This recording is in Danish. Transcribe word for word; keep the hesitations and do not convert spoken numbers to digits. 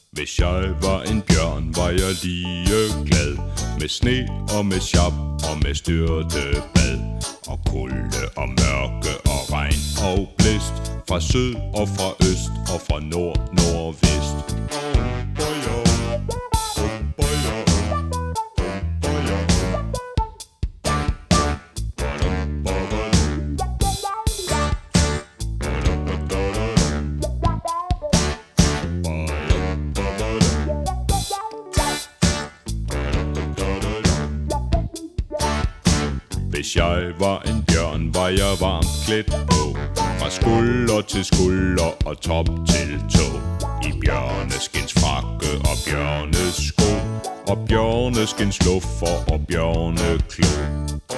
Hvis jeg var en bjørn, var jeg lige glad. Med sne og med sjap og med styrtebad. Og kulde og mørke og regn og blæst. Fra syd og fra øst og fra nord, nordvest. Hvis jeg var en bjørn, var jeg varmt klædt på. Fra skulder til skulder og top til tå. I bjørneskins frakke og bjørnesko. Og bjørneskins luffer og bjørneklo.